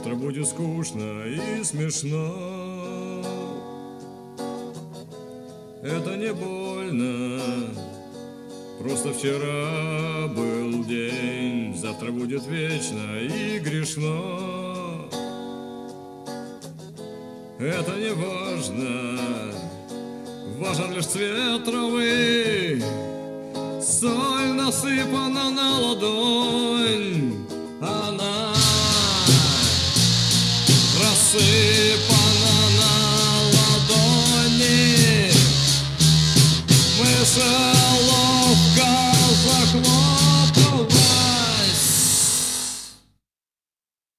завтра будет скучно и смешно. Это не больно, просто вчера был день, завтра будет вечно и грешно. Это не важно, важен лишь цвет травы. Соль насыпана на ладонь, она росы